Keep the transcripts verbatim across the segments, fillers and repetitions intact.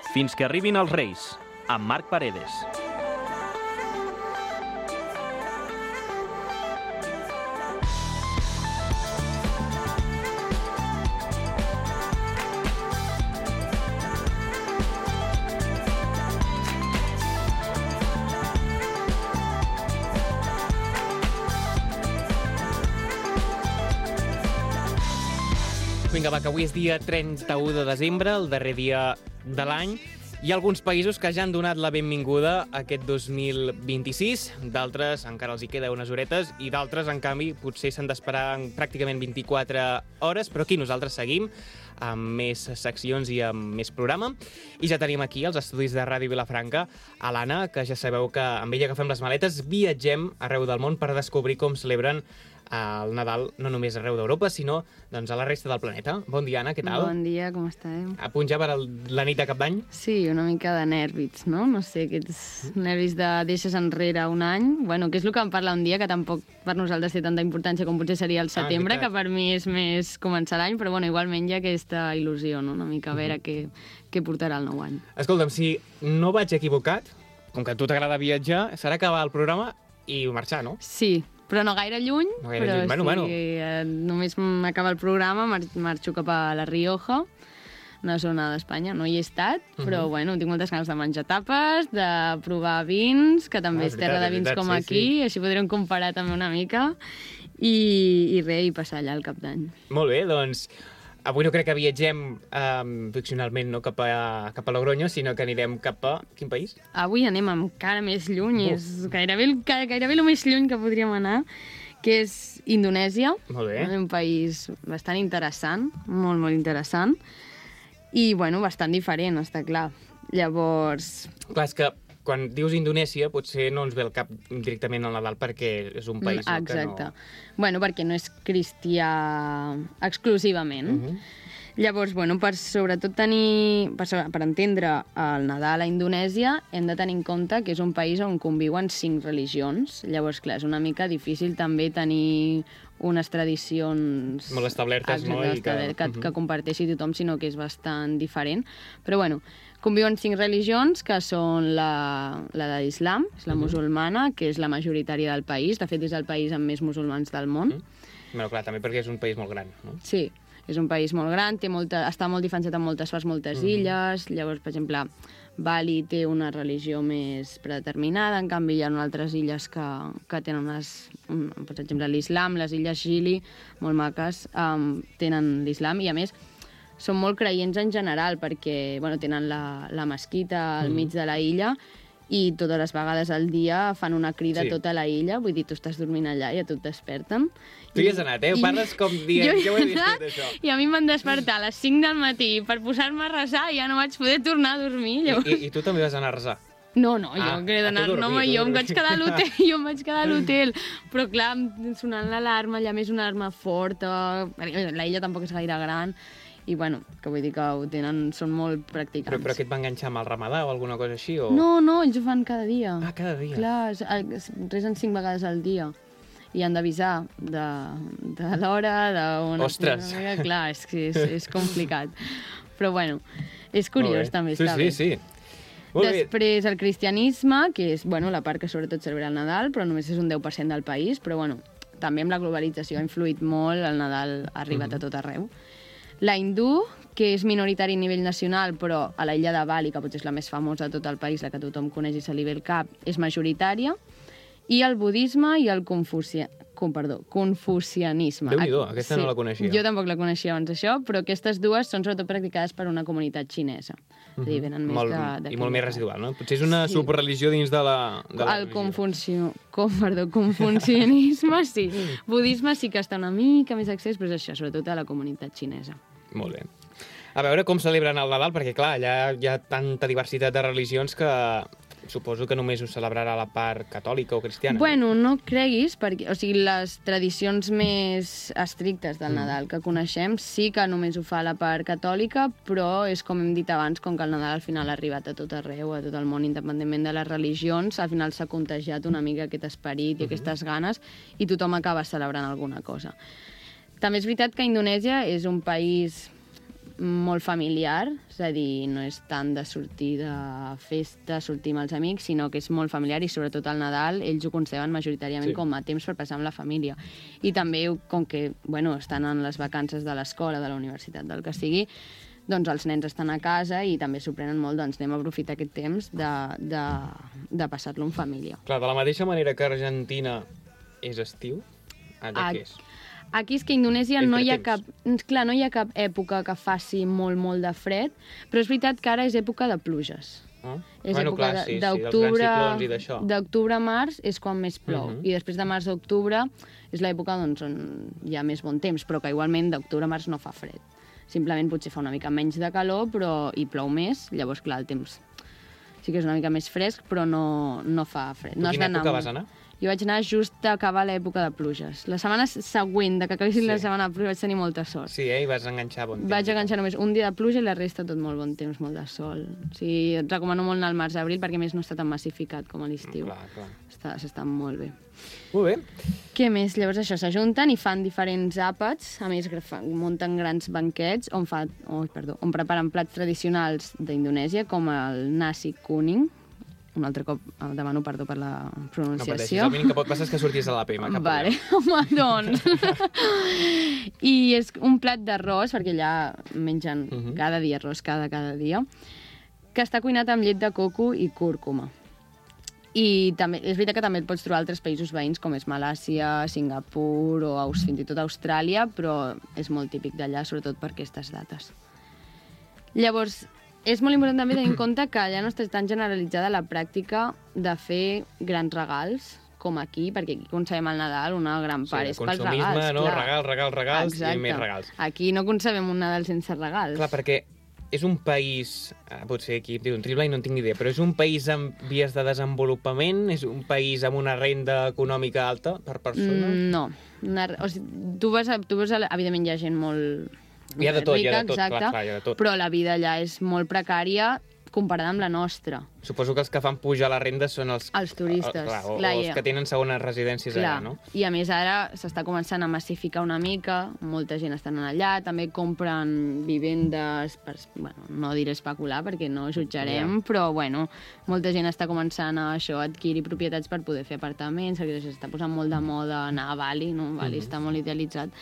Fins que arribin els Reis, amb Marc Paredes. Vinga, va, que avui és dia trenta-u de desembre, el darrer dia de l'any. Hi ha alguns països que ja han donat la benvinguda a aquest dos mil vint-i-sis, d'altres encara els hi queda unes horetes i d'altres, en canvi, potser s'han d'esperar pràcticament vint-i-quatre hores, però aquí nosaltres seguim amb més seccions i amb més programa. I ja tenim aquí, als estudis de Ràdio Vilafranca, a l'Anna, que ja sabeu que amb ella agafem les maletes, viatgem arreu del món per descobrir com celebren el Nadal, no només arreu d'Europa, sinó doncs, a la resta del planeta. Bon dia, Anna, què tal? Bon dia, com esteu? A punt ja per el, la nit de Cap d'Any? Sí, una mica de nervis, no? No sé, aquests nervis de deixes enrere un any. Bueno, que és el que em parla un dia, que tampoc per nosaltres té tanta importància com potser seria el setembre, ah, que per mi és més començar l'any, però bueno, igualment hi ha aquesta il·lusió, no? Una mica a veure uh -huh. què, què portarà el nou any. Escolta'm, si no vaig equivocat, com que a tu t'agrada viatjar, serà acabar el programa i marxar, no? Sí, però no gaire lluny, no gaire però lluny. Bueno, sí, bueno. Eh, només m'acaba el programa, mar marxo cap a La Rioja, una zona d'Espanya, no hi he estat, uh -huh. però bueno, tinc moltes ganes de menjar tapes, de provar vins, que també ah, és terra de vins veritat, com sí, aquí, sí. Així podríem comparar també una mica, i, i res, i passar allà el Cap d'Any. Molt bé, doncs avui no crec que viatgem um, ficcionalment no, cap, a, cap a Logroño, sinó que anirem cap a... Quin país? Avui anem encara més lluny, Uf. és gairebé, gairebé el més lluny que podríem anar, que és Indonèsia. Molt bé. Un país bastant interessant, molt, molt interessant, i, bueno, bastant diferent, està clar. Llavors... Clar, és que quan dius Indonèsia potser no ens ve al cap directament al Nadal perquè és un país no, que no... Exacte. Bueno, perquè no és cristià exclusivament. Uh -huh. Llavors, bueno, per sobretot tenir... Per, per entendre el Nadal a Indonèsia hem de tenir en compte que és un país on conviuen cinc religions. Llavors, clar, és una mica difícil també tenir unes tradicions... Molt establertes, no? I que, que, uh -huh. que comparteixi tothom, sinó que és bastant diferent. Però, bueno, conviuen cinc religions, que són la, la de l'islam, és la uh -huh. musulmana, que és la majoritària del país. De fet, és el país amb més musulmans del món. Uh -huh. Però, clar, també perquè és un país molt gran, no? Sí, és un país molt gran, té molta, està molt diferenciat en moltes parts, moltes uh -huh. illes. Llavors, per exemple, Bali té una religió més predeterminada, en canvi hi ha altres illes que, que tenen unes... Un, per exemple, l'islam, les illes Gili, molt maques, um, tenen l'islam, i a més són molt creients en general, perquè bueno, tenen la, la mesquita al mig de la illa i totes les vegades al dia fan una crida sí. a tota la illa, vull dir, tu estàs dormint allà i a tu et desperten. Tu hi has anat, eh? Ho parles com dient, jo, jo ho he vist tot això. I a mi em van despertar a les cinc del matí per posar-me a resar i ja no vaig poder tornar a dormir. Llavors... I, i, I tu també vas anar a resar? No, no, jo ah, he d'anar, no, home, jo em vaig quedar a l'hotel, jo em vaig quedar a l'hotel, però clar, sonant l'alarma, allà més una alarma forta, la illa tampoc és gaire gran, i bueno, que vull dir que ho tenen, són molt practicants. Però, però què et va enganxar amb el ramadà o alguna cosa així? O... No, no, ells ho fan cada dia. Ah, cada dia? Clar, resen cinc vegades al dia. I han d'avisar de, de l'hora, d'on... Ostres! Una... Clar, és, és, és complicat. Però bueno, és curiós també, sí, està sí, bé. Sí, sí. Molt Després bé. el cristianisme, que és bueno, la part que sobretot celebra el Nadal, però només és un deu per cent del país, però bueno, també amb la globalització ha influït molt, el Nadal ha arribat uh -huh. a tot arreu. La hindú, que és minoritari a nivell nacional, però a la illa de Bali, que potser és la més famosa de tot el país, la que tothom coneix i se li ve el cap, és majoritària, i el budisme i el confuci... Com, perdó, confucianisme. Déu-n'hi-do, aquesta sí, no la coneixia. Jo tampoc la coneixia abans d'això, però aquestes dues són sobretot practicades per una comunitat xinesa. Uh -huh. dir, venen més molt, de, de I molt més residual, no? Potser és una sí. subreligió dins de la, de la el confuncio... Com, perdó, confucianisme, sí. Budisme sí que està una mica més accés, però és això, sobretot a la comunitat xinesa. Molt bé. A veure com celebren el Nadal, perquè clar, allà hi ha tanta diversitat de religions que suposo que només ho celebrarà la part catòlica o cristiana. Bueno, no creguis, perquè, o sigui, les tradicions més estrictes del Nadal que coneixem sí que només ho fa la part catòlica, però és com hem dit abans, com que el Nadal al final ha arribat a tot arreu, a tot el món, independentment de les religions, al final s'ha contagiat una mica aquest esperit i uh -huh. aquestes ganes i tothom acaba celebrant alguna cosa. També és veritat que Indonèsia és un país molt familiar, és a dir, no és tant de sortir de festa, sortir amb els amics, sinó que és molt familiar i sobretot al Nadal ells ho conceben majoritàriament Sí. com a temps per passar amb la família. I també, com que bueno, estan en les vacances de l'escola, de la universitat, del que sigui, doncs els nens estan a casa i també s'ho prenen molt, doncs anem a aprofitar aquest temps de, de, de passar-lo en família. Clar, de la mateixa manera que Argentina és estiu, allà Ah, què és? Aquí és que a Indonèsia no hi, ha cap, Entretemps. clar, no hi ha cap època que faci molt, molt de fred, però és veritat que ara és època de pluges. Ah? És bueno, època clar, de- sí, sí, dels grans d'octubre ciclons i d'això. d'octubre a març és quan més plou. Mhm. I després de març a octubre és l'època doncs, on hi ha més bon temps, però que igualment d'octubre a març no fa fred. Simplement potser fa una mica menys de calor però hi plou més, llavors clar, el temps sí que és una mica més fresc, però no, no fa fred. Tu No has quina d'anar època molt. vas anar? Jo vaig anar just a acabar l'època de pluges. La setmana següent de que acabessin Sí. la setmana de pluja vaig tenir molta sort. Sí, eh? I vas enganxar bon temps. Vaig enganxar només un dia de pluja i la resta tot molt bon temps, molt de sol. O sigui, et recomano molt anar al març-abril perquè a més no està tan massificat com a l'estiu. Clar, clar. Està, s'està molt bé. Molt bé. Què més? Llavors això, s'ajunten i fan diferents àpats, a més gra- munten grans banquets on, fa, oh, perdó, on preparen plats tradicionals d'Indonèsia com el nasi kuning. Un altre cop eh, demano perdó per la No pateixis, pronunciació. el mínim que pot passar és que sortís a l'A P M. Cap Vale, problema. home, doncs. I és un plat d'arròs, perquè allà mengen uh Mhm. -huh. cada dia arròs, cada, cada dia, que està cuinat amb llet de coco i cúrcuma. I també, és veritat que també et pots trobar altres països veïns, com és Malàcia, Singapur o Aus, fins i tot Austràlia, però és molt típic d'allà, sobretot per aquestes dates. Llavors, és molt important també tenir en compte que allà no està tan generalitzada la pràctica de fer grans regals, com aquí, perquè aquí concebem el Nadal, una gran part Sí, és pels consumisme, regals. no? clar. Regals, regals, regals Exacte. i més regals. Aquí no concebem un Nadal sense regals. Clar, perquè és un país, eh, potser aquí em diu un triple i no en tinc ni idea, però és un país en vies de desenvolupament, és un país amb una renda econòmica alta per persona? Mm, no. Una, o sigui, tu vas, a, tu vas a, evidentment hi ha gent molt Hi ha de tot, hi ha rica, de tot, exacte, clar, clar, hi ha de tot. però la vida allà és molt precària comparada amb la nostra. Suposo que els que fan pujar la renda són els... Els turistes, eh, clar, o, clar, o els ja. que tenen segones residències Clar. allà, no? I a més ara s'està començant a massificar una mica, molta gent està anant allà, també compren vivendes, per, bueno, no diré especular perquè no jutjarem, Ja. però bueno, molta gent està començant a això, a adquirir propietats per poder fer apartaments, perquè s'està posant molt de moda anar a Bali, no? Bali Mhm. està molt idealitzat.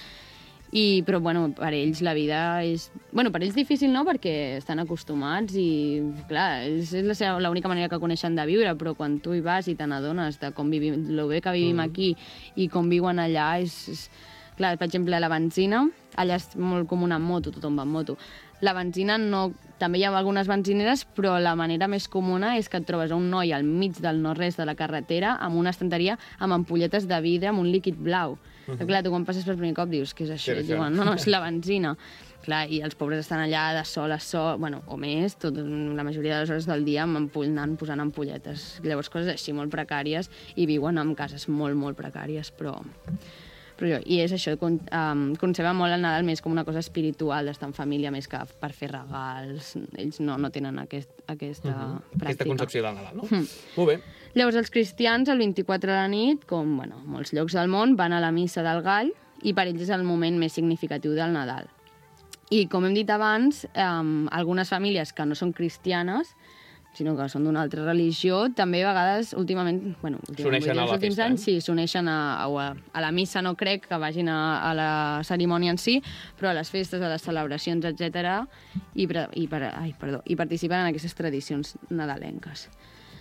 I, però bueno, per ells la vida és... Bueno, per ells difícil no, perquè estan acostumats i, clar, és, és la seva- l'única manera que coneixen de viure, però quan tu hi vas i te n'adones de com vivim, lo bé que vivim Mm. aquí i com viuen allà, és, és... Clar, per exemple, la benzina, allà és molt comuna en moto, tothom va en moto. La benzina no... També hi ha algunes benzineres, però la manera més comuna és que et trobes un noi al mig del no-res de la carretera amb una estanteria amb ampolletes de vidre amb un líquid blau. Uh -huh. Clar, tu quan passes per primer cop dius, què és això? Què és I això? diuen, no, no, és la benzina. Clar, i els pobres estan allà de sol a sol, bueno, o més, tot, la majoria de les hores del dia amb ampoll, anant posant ampolletes. Llavors, coses així molt precàries i viuen en cases molt, molt precàries, però... Però jo, i és això, con, um, conceben molt el Nadal més com una cosa espiritual, d'estar en família, més que per fer regals. Ells no, no tenen aquest, aquesta Uh -huh. pràctica. Aquesta concepció del Nadal, no? Mm. Molt bé. Llavors, els cristians, el vint-i-quatre de la nit, com bueno, molts llocs del món, van a la missa del Gall i per ells és el moment més significatiu del Nadal. I, com hem dit abans, eh, algunes famílies que no són cristianes, sinó que són d'una altra religió, també a vegades, últimament, bueno, últimament, S'uneixen vull dir, a els la últims festa, anys, eh? sí, s'uneixen a, a, a la missa, no crec que vagin a, a la cerimònia en si, però a les festes, a les celebracions, etcètera, i, pre- i, per, ai, perdó, i participen en aquestes tradicions nadalenques.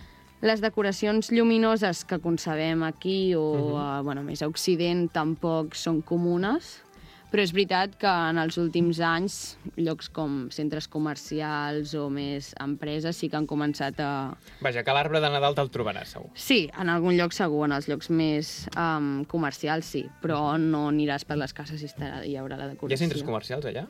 Les decoracions lluminoses que concebem aquí o uh -huh. uh, bueno, més a Occident tampoc són comunes, però és veritat que en els últims anys llocs com centres comercials o més empreses sí que han començat a... Vaja, que l'arbre de Nadal te'l trobaràs, segur. Sí, en algun lloc segur, en els llocs més um, comercials sí, però no aniràs per les cases i estarà, hi haurà la Hi decoració. ha centres comercials allà?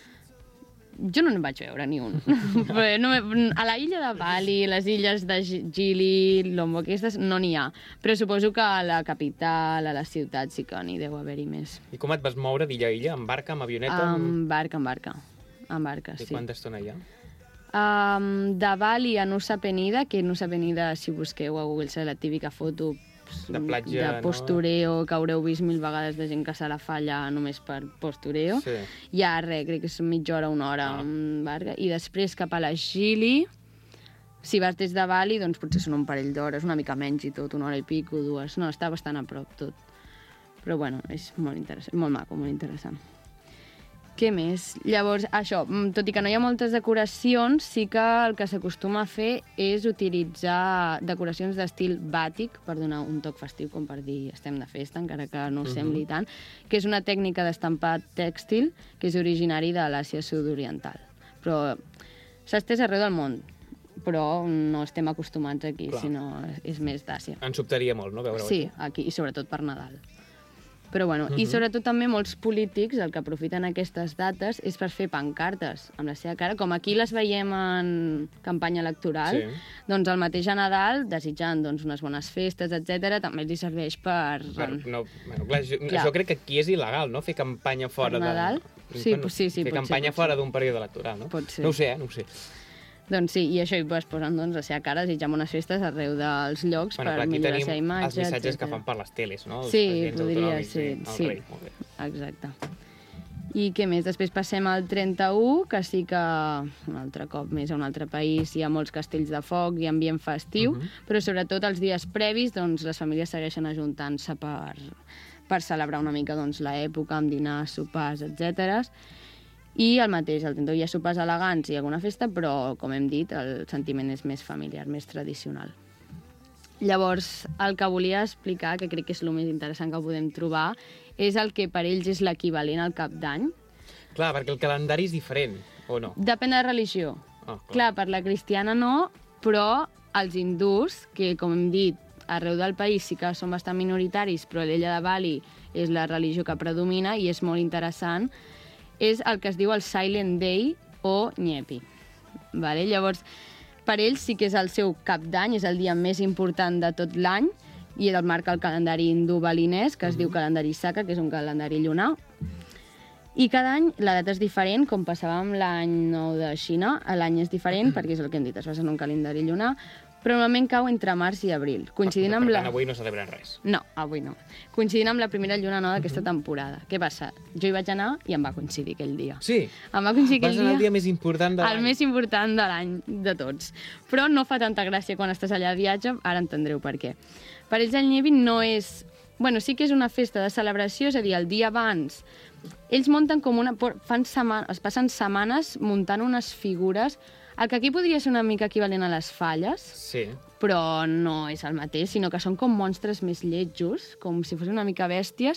Jo no en vaig veure ni un. Però no, a la illa de Bali, les illes de Gi- Gili, Lombok, aquestes no n'hi ha. Però suposo que a la capital, a la ciutat, sí que n'hi deu haver-hi més. I com et vas moure d'illa a illa? Amb barca, amb avioneta? amb... Amb barca, amb barca. Amb barca, I sí. quanta estona hi ha? Um, de Bali a Nusa Penida, que Nusa Penida, si busqueu a Google, serà la típica foto de platja, de postureo, no? Que haureu vist mil vegades de gent que se la fa allà només per postureo. Sí. Hi ha res, crec que és mitja hora, una hora, ah. en barca. I després cap a la Gili, si vas des de Bali, doncs potser són un parell d'hores, una mica menys i tot, una hora i pico, dues. No, està bastant a prop tot. Però bueno, és molt interessant, molt maco, molt interessant. Què més? Llavors, això, tot i que no hi ha moltes decoracions, sí que el que s'acostuma a fer és utilitzar decoracions d'estil bàtic per donar un toc festiu, com per dir estem de festa, encara que no ho sembli tant, que és una tècnica d'estampat tèxtil que és originari de l'Àsia sud-oriental. Però s'ha estès arreu del món, però no estem acostumats aquí, clar, sinó és més d'Àsia. Ens sobtaria molt, no, veure-ho aquí? Sí, aquí, i sobretot per Nadal. Però bueno, uh-huh. I sobretot també molts polítics el que aprofiten aquestes dates és per fer pancartes amb la seva cara, com aquí les veiem en campanya electoral, sí. Doncs el mateix a Nadal, desitjant doncs, unes bones festes, etcètera, també els hi serveix per... per no, bueno, clar, jo, clar. Això crec que aquí és il·legal, no?, fer campanya fora per Nadal? de... Sí, bueno, sí, sí, fer pot campanya ser, fora d'un període electoral, no? Pot ser. No ho sé, eh? No ho sé. Doncs sí, i això hi es posen doncs, la seva cara, desitjant unes festes arreu dels llocs bueno, per millorar la seva imatge, els missatges etcètera. Que fan per les teles, no? Els sí, podria ser, sí. Rei, molt bé. Exacte. I què més? Després passem al trenta-u, que sí que un altre cop més a un altre país hi ha molts castells de foc i ambient festiu, uh -huh. Però sobretot els dies previs doncs, les famílies segueixen ajuntant-se per, per celebrar una mica doncs, l'època amb dinars, sopars, etcètera. I el mateix, el trenta-u hi ha sopars elegants i alguna festa, però, com hem dit, el sentiment és més familiar, més tradicional. Llavors, el que volia explicar, que crec que és el més interessant que podem trobar, és el que per ells és l'equivalent al Cap d'Any. Clar, perquè el calendari és diferent, o no? Depèn de la religió. Oh, clar. clar, per la cristiana no, però els hindús, que, com hem dit, arreu del país sí que són bastant minoritaris, però l'illa de Bali és la religió que predomina i és molt interessant, és el que es diu el Silent Day o Nyepi. Vale? Llavors, per ells sí que és el seu cap d'any, és el dia més important de tot l'any, i el marca el calendari hindú balinès, que es uh-huh. diu calendari Saka, que és un calendari llunar. I cada any la data és diferent, com passava amb l'any nou de Xina, l'any és diferent, uh-huh. perquè és el que hem dit, es basa en un calendari llunar, però normalment cau entre març i abril, coincidint per, amb per la... tant, avui no celebren res. No, avui no. Coincidint amb la primera lluna nova d'aquesta uh-huh. temporada. Què passa? Jo hi vaig anar i em va coincidir aquell dia. Sí? Em va coincidir aquell dia... Vas anar el dia més important de l'any. El més important de l'any, de tots. Però no fa tanta gràcia quan estàs allà de viatge, ara entendreu per què. Per ells el Nyepi no és... Bueno, sí que és una festa de celebració, és a dir, el dia abans. Ells munten com una... Fan setmanes, es passen setmanes muntant unes figures. El que aquí podria ser una mica equivalent a les falles, sí. Però no és el mateix, sinó que són com monstres més lletjos, com si fossin una mica bèsties,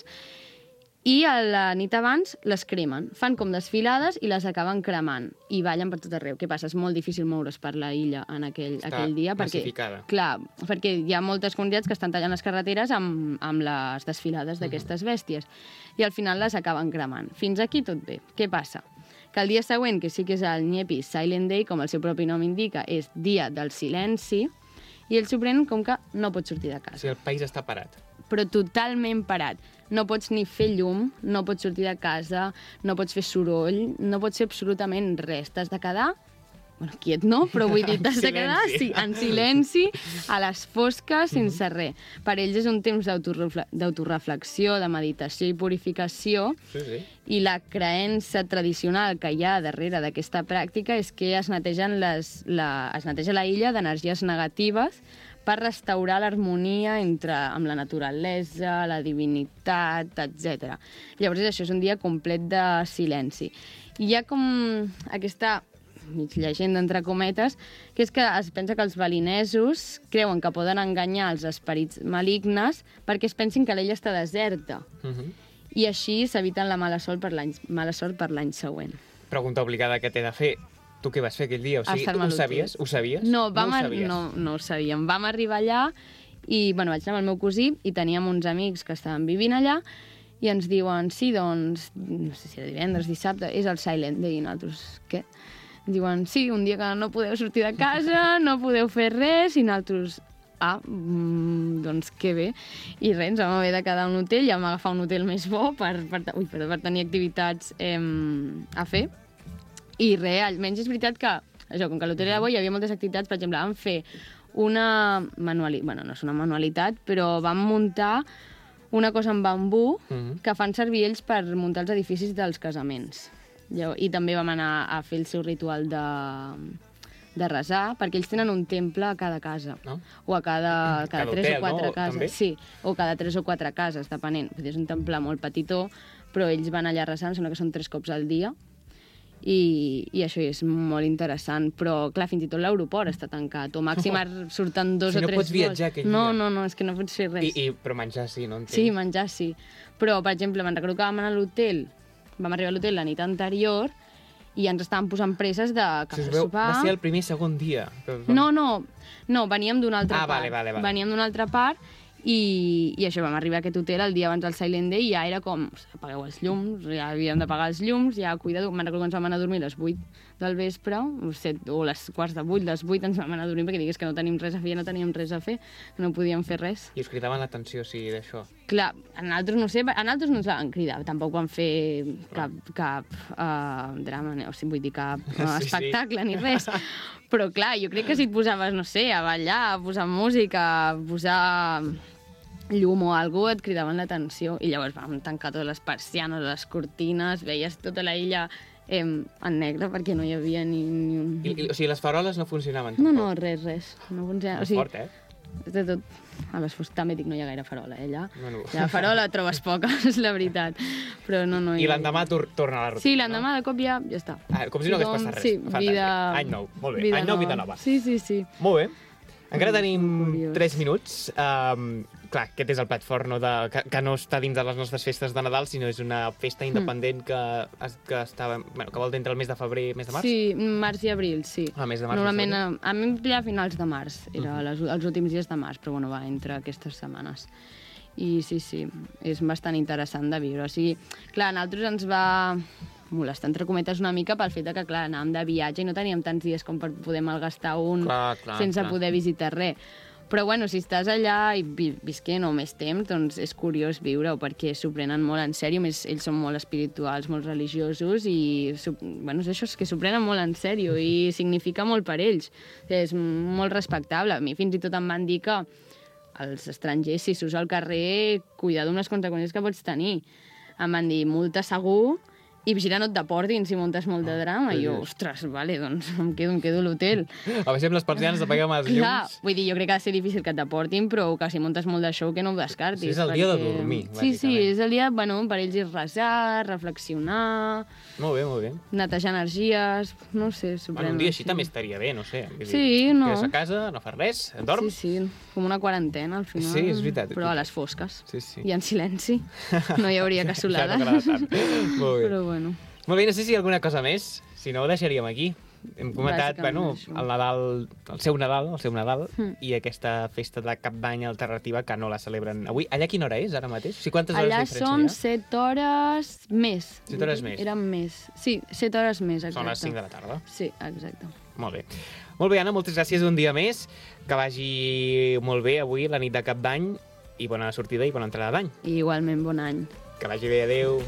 i a la nit abans les cremen. Fan com desfilades i les acaben cremant, i ballen per tot arreu. Què passa? És molt difícil moure's per la illa en aquell, aquell dia. Està massificada. Perquè, clar, perquè hi ha moltes comunitats que estan tallant les carreteres amb, amb les desfilades d'aquestes bèsties, i al final les acaben cremant. Fins aquí tot bé. Què passa? Que el dia següent, que sí que és el Nyepi Silent Day, com el seu propi nom indica, és dia del silenci, i ells s'ho prenen com que no pots sortir de casa. O sigui, el país està parat. Però totalment parat. No pots ni fer llum, no pots sortir de casa, no pots fer soroll, no pots fer absolutament res. T'has de quedar... Bueno, quiet no, però vull dir, t'has de quedar sí, en silenci, a les fosques, sense mm-hmm. res. Per ells és un temps d'autoreflexió, de meditació i purificació, sí, sí. I la creença tradicional que hi ha darrere d'aquesta pràctica és que es, netegen les, la, es neteja la illa d'energies negatives per restaurar l'harmonia entre amb la naturalesa, la divinitat, etcètera. Llavors això és un dia complet de silenci. I hi ha com aquesta... mig llegenda, entre cometes, que és que es pensa que els balinesos creuen que poden enganyar els esperits malignes perquè es pensin que l'illa està deserta. Uh-huh. I així s'eviten la mala sort per l'any mala sort per l'any següent. Pregunta obligada que t'he de fer. Tu què vas fer aquell dia? O sigui, tu ho sabies? Ho sabies? No, vam no, ho sabies? no, no ho sabíem. Vam arribar allà i bueno, vaig anar amb el meu cosí i teníem uns amics que estaven vivint allà i ens diuen, sí, doncs, no sé si era divendres, dissabte, és el Silent Day. I nosaltres, què? Diuen, sí, un dia que no podeu sortir de casa, no podeu fer res, i nosaltres, ah, mm, doncs que bé. I res, ens vam haver de quedar a un hotel, ja vam agafar un hotel més bo per, per, ui, per, per tenir activitats eh, a fer. I res, almenys és veritat que, això, com que l'hotel era bo, hi havia moltes activitats, per exemple, vam fer una manualitat, bueno, no és una manualitat, però van muntar una cosa en bambú Mhm. que fan servir ells per muntar els edificis dels casaments. Llavors, I també vam anar a fer el seu ritual de, de resar, perquè ells tenen un temple a cada casa, No? o a cada, cada Cada tres hotel, o quatre no? cases. També? Sí, o cada tres o quatre cases, depenent. Vull dir, és un temple molt petitó, però ells van allà resant, sembla que són tres cops al dia, i, i això és molt interessant, però clar, fins i tot l'aeroport està tancat, o màxim oh. surten dos Si o no tres pots viatjar aquell no, dia. no, no, és que no pots fer res. I, i, però menjar sí, no entenc. Sí, menjar sí. Però, per exemple, me'n recordo que vam anar a l'hotel, vam arribar a l'hotel la nit anterior i ens estaven posant presses de Si cafè us veu, sopar. va ser el primer i segon dia. que us vam- No, no, no, veníem d'una altra Ah, part. vale, vale, vale. Veníem d'una altra part i, i això, vam arribar a aquest hotel el dia abans del Silent Day i ja era com, apagueu els llums, ja havíem d'apagar els llums, ja cuidado, me'n recordo que ens vam anar a dormir a les vuit del vespre, o, set, o les quarts de vuit, les vuit ens vam anar a dormir perquè digués que no tenim res a fer, ja no teníem res a fer, que no podíem fer res. I us cridaven l'atenció, sí, d'això. Clar, a nosaltres no sé, a nosaltres no ens van cridar, tampoc van fer cap, cap uh, drama, o sigui, vull dir, cap uh, Sí, sí. espectacle ni res. Però clar, jo crec que si et posaves, no sé, a ballar, a posar música, a posar llum o alguna cosa, et cridaven l'atenció. I llavors vam tancar totes les persianes, les cortines, veies tota la illa eh, en negre perquè no hi havia ni, ni un... I, i, o sigui, les faroles no funcionaven No, tampoc. no, res, res. No funciona. És O sigui, fort, eh? és de tot. A les fos... També dic, no hi ha gaire farola, eh, allà. Bueno. La farola trobes poca, és la veritat. Però no, no... I hi ha- l'endemà tor torna a la rutina, Sí, l'endemà de cop ja, ja està. No? Ah, com si no hagués Tothom- passat res. Sí, Fantàstic. vida... Any nou, molt bé. Any nou, vida nova. Sí, sí, sí. Molt bé. Encara tenim Curiós. tres minuts. Um, clar, aquest és el plat fort, no? De, que, que no està dins de les nostres festes de Nadal, sinó és una festa independent que, es- que, estava, bueno, que vol dir entre el mes de febrer i mes de març. Sí, març i abril, sí. Ah, mes de març, Normalment, mes a, a mi em pilla a finals de març, era les, els últims dies de març, però bueno, va, entre aquestes setmanes. I sí, sí, és bastant interessant de viure. O sigui, clar, a nosaltres ens va molestar, entre cometes, una mica pel fet de que, clar, anàvem de viatge i no teníem tants dies com per poder malgastar un Clar, clar, sense clar. poder visitar res. Però, bueno, si estàs allà i vi visquent o més temps, doncs és curiós viure-ho, perquè s'ho prenen molt en sèrio, més ells són molt espirituals, molt religiosos, i, bueno, és això, és que s'ho prenen molt en sèrio i significa molt per ells. És molt respectable. A mi fins i tot em van dir que els estrangers, si surts al carrer, cuidado amb les conseqüències que pots tenir. Em van dir, multa segur, i vigila no et deportin si muntes molt de drama. I jo, ostres, vale, doncs em quedo, em quedo a l'hotel. A veure si amb les persianes apaguem els llums. Clar, vull dir, jo crec que ha de ser difícil que et deportin, però que si muntes molt de show que no ho descartis. Sí, és el dia de perquè- dormir, Sí, sí, bàsicament. és el dia, bueno, per ells és resar, reflexionar, Molt bé, molt bé. netejar energies, no sé, s'ho Bueno, un prenen dia així així. també estaria bé, no sé. Vull dir, Sí, no. Quedes a casa, no fas res, dorms. Sí, sí, com una quarantena al final. Sí, és veritat. Però a les fosques. Sí, sí. I en silenci. No hi hauria cassolades. Ja no quedarà tant. Molt bé. Però bueno. Molt bé, no sé si hi ha alguna cosa més. Si no, ho deixaríem aquí. Hem comentat, Bàsicament bueno, això. el Nadal, el seu Nadal, el seu Nadal, Mm. i aquesta festa de Cap d'Any alternativa que no la celebren avui. Allà quina hora és, ara mateix? O sigui, quantes hores Allà de diferència són hi ha? set hores més. Set hores més. Eren més. Sí, set hores més, exacte. Són les cinc de la tarda. Sí, exacte. Molt bé. Molt bé, Anna, moltes gràcies un dia més. Que vagi molt bé avui, la nit de Cap d'Any, i bona sortida i bona entrada d'any. I igualment, bon any. Que vagi bé, adeu.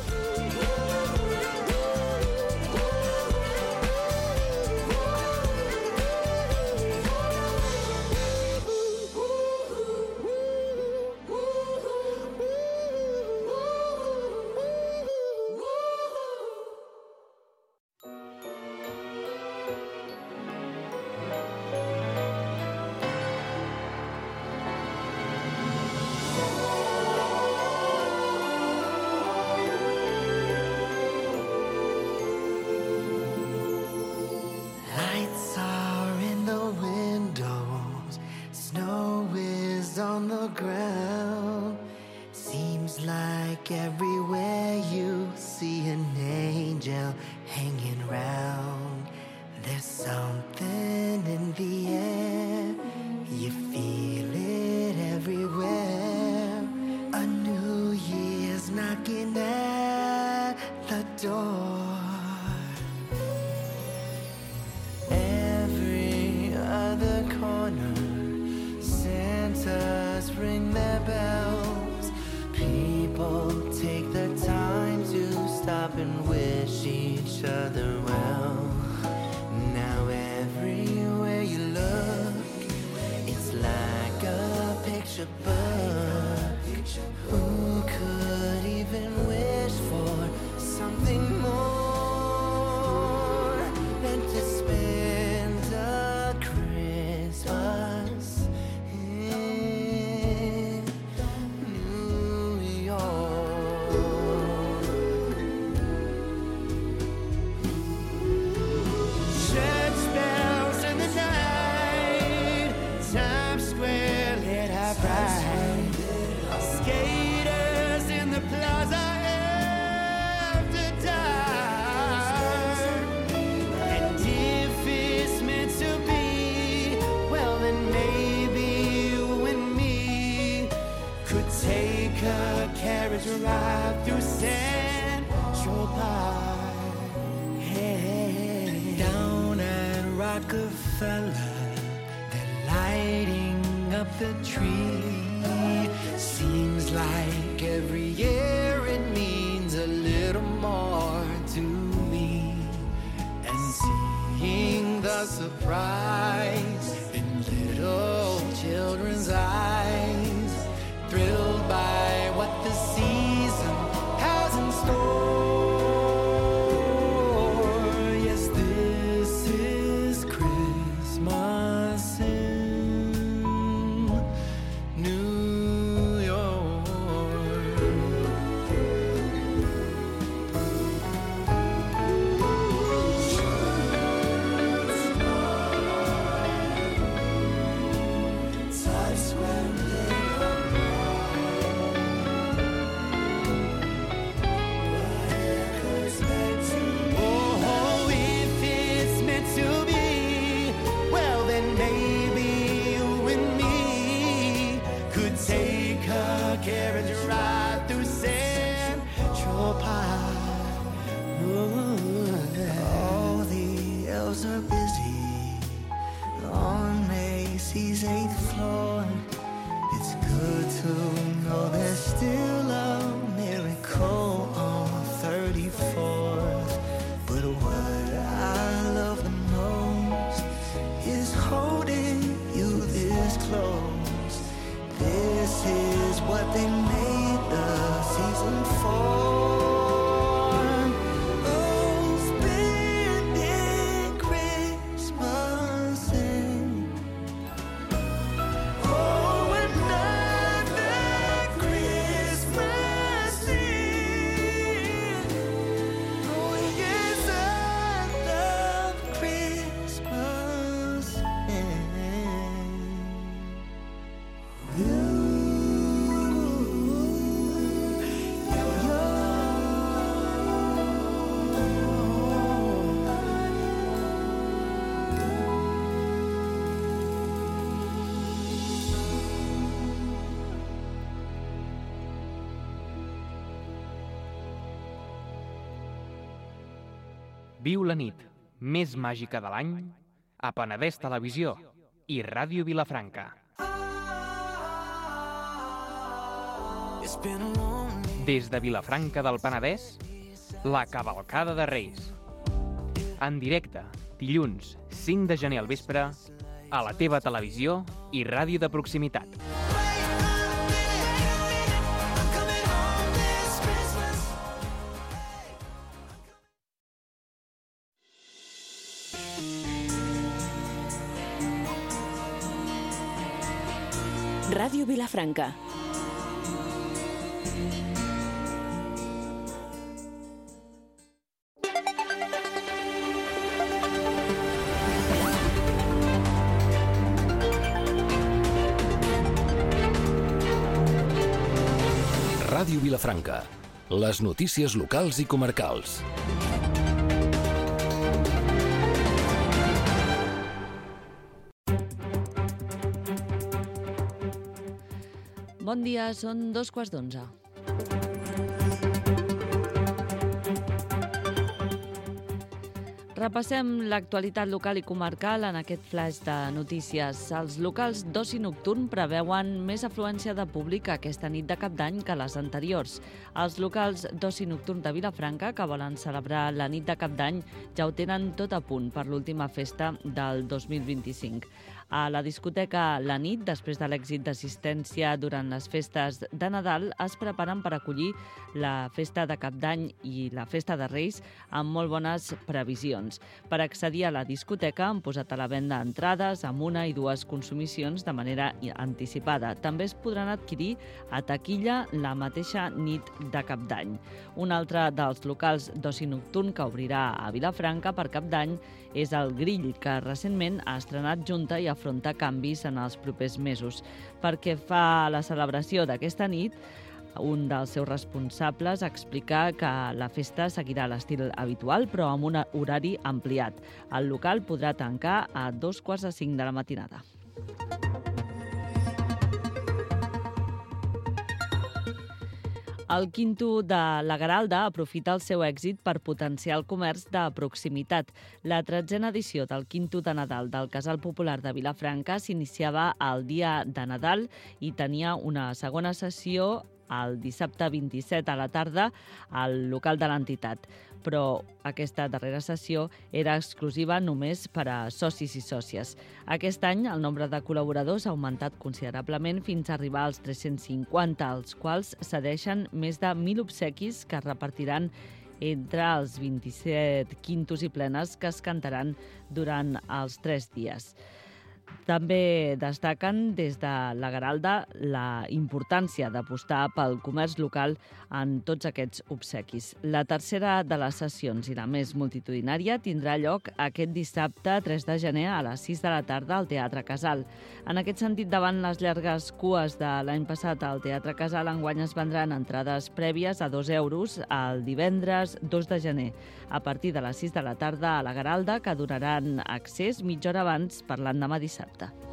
Lights are in the windows, snow is on the ground. Seems like everywhere you see an angel hanging round. There's something in the air, you feel it everywhere. A new year's knocking at the door. Every other corner, Santas ring their bells. People take the time to stop and wish each other well. Now everywhere you look, ride through Central Park. Hey, down at Rockefeller, they're lighting up the tree. Seems like every year it means a little more to me. And seeing the surprise in little children's eyes, thrilled by what the season has in store. Yes, this is Christmas in New York. Times when they oh, if it's meant to be, well then maybe you and me could take a carriage ride through Central Park. Ooh, all the elves are busy on Macy's eighth floor. It's good to know there's still a miracle on thirty-fourth. But what I love the most is holding you this close. This is what they made the season for. Oh, spending Christmas in oh, another Christmas Eve. Oh, yes, I love Christmas Eve. Ooh, Viu la nit més màgica de l'any a Penedès Televisió i Ràdio Vilafranca. it's been a long Des de Vilafranca del Penedès, la Cavalcada de Reis. En directe, dilluns cinc de gener al vespre, a la teva televisió i ràdio de proximitat. Ràdio Vilafranca. Ràdio Vilafranca. Les notícies locals i comarcals. Bon dia, són dos quarts d'onze. Repassem l'actualitat local i comarcal en aquest flash de notícies. Els locals d'oci nocturn preveuen més afluència de públic aquesta nit de Cap d'Any que les anteriors. Els locals d'oci nocturn de Vilafranca, que volen celebrar la nit de Cap d'Any, ja ho tenen tot a punt per l'última festa del dos mil vint-i-cinc. A la discoteca La Nit, després de l'èxit d'assistència durant les festes de Nadal, es preparen per acollir la festa de Cap d'Any i la festa de Reis amb molt bones previsions. Per accedir a la discoteca han posat a la venda entrades amb una i dues consumicions de manera anticipada. També es podran adquirir a taquilla la mateixa nit de Cap d'Any. Un altre dels locals d'oci nocturn que obrirà a Vilafranca per Cap d'Any és el Grill, que recentment ha estrenat junta i afronta canvis en els propers mesos. Perquè fa la celebració d'aquesta nit, un dels seus responsables explica que la festa seguirà l'estil habitual, però amb un horari ampliat. El local podrà tancar a dos quarts de cinc de la matinada. El Quinto de la Garalda aprofita el seu èxit per potenciar el comerç de proximitat. La tretzena edició del Quinto de Nadal del Casal Popular de Vilafranca s'iniciava el dia de Nadal i tenia una segona sessió el dissabte vint-i-set a la tarda al local de l'entitat. Però aquesta darrera sessió era exclusiva només per a socis i sòcies. Aquest any el nombre de col·laboradors ha augmentat considerablement fins a arribar als tres-cents cinquanta, als quals cedeixen més de mil obsequis que es repartiran entre els vint-i-set quintos i plenes que es cantaran durant els tres dies. També destaquen des de la Garalda la importància d'apostar pel comerç local en tots aquests obsequis. La tercera de les sessions i la més multitudinària tindrà lloc aquest dissabte tres de gener a les sis de la tarda al Teatre Casal. En aquest sentit, davant les llargues cues de l'any passat al Teatre Casal, enguany es vendran entrades prèvies a dos euros el divendres dos de gener, a partir de les sis de la tarda a la Garalda, que donaran accés mitja hora abans per l'endemà dissabte.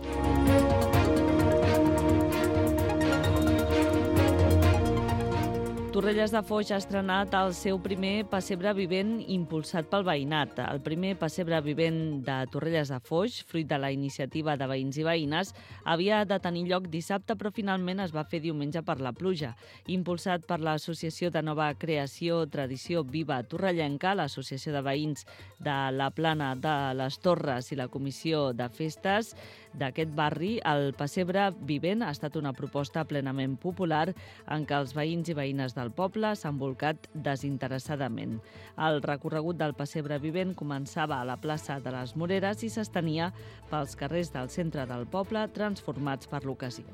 Torrelles de Foix ha estrenat el seu primer pessebre vivent impulsat pel veïnat. El primer pessebre vivent de Torrelles de Foix, fruit de la iniciativa de veïns i veïnes, havia de tenir lloc dissabte, però finalment es va fer diumenge per la pluja. Impulsat per l'Associació de Nova Creació Tradició Viva Torrellenca, l'Associació de Veïns de la Plana de les Torres i la Comissió de Festes d'aquest barri, el pessebre vivent ha estat una proposta plenament popular en què els veïns i veïnes del poble s'han volcat desinteressadament. El recorregut del pessebre vivent començava a la plaça de les Moreres i s'estenia pels carrers del centre del poble, transformats per l'ocasió.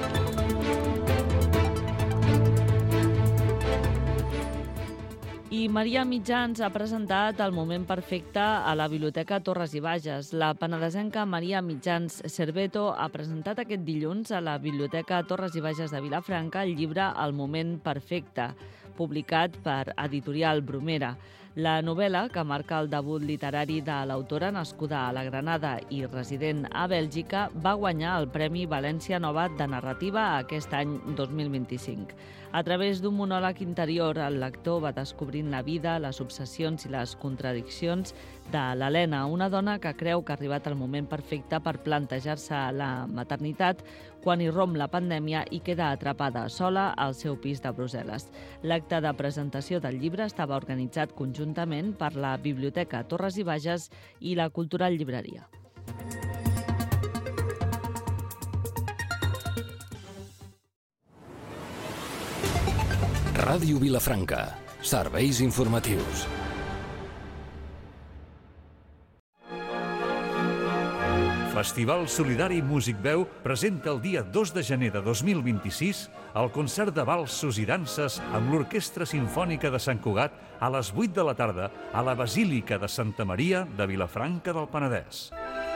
I Maria Mitjans ha presentat El moment perfecte a la Biblioteca Torres i Bages. La penedesenca Maria Mitjans Cerveto ha presentat aquest dilluns a la Biblioteca Torres i Bages de Vilafranca el llibre El moment perfecte, publicat per Editorial Bromera. La novel·la, que marca el debut literari de l'autora nascuda a la Granada i resident a Bèlgica, va guanyar el Premi València Nova de Narrativa aquest any dos mil vint-i-cinc. A través d'un monòleg interior, el lector va descobrint la vida, les obsessions i les contradiccions de l'Helena, una dona que creu que ha arribat el moment perfecte per plantejar-se la maternitat quan irromp la pandèmia i queda atrapada sola al seu pis de Brussel·les. L'acte de presentació del llibre estava organitzat conjuntament per la Biblioteca Torres i Bages i la Cultural Llibreria. Ràdio Vilafranca. Serveis informatius. Festival Solidari Músic Veu presenta el dia dos de gener de dos mil vint-i-sis el concert de valsos i danses amb l'Orquestra Simfònica de Sant Cugat a les vuit de la tarda a la Basílica de Santa Maria de Vilafranca del Penedès.